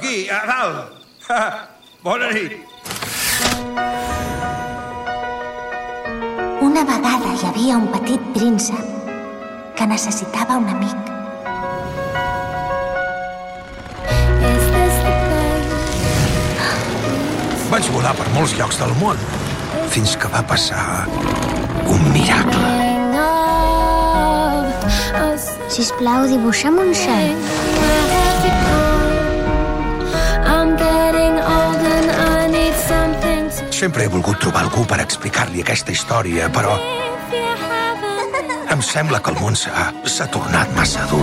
aquí, a dalt. Bona nit. Una vegada hi havia un petit príncep que necessitava un amic. Vaig volar per molts llocs del món, fins que va passar un miracle. Sisplau, dibuixa'm un cel. Sempre he volgut trobar algú per explicar-li aquesta història, però em sembla que el món s'ha tornat massa dur.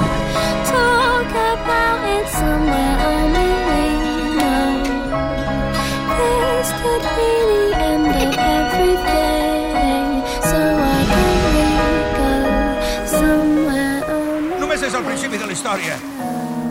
Només és el principi de la història.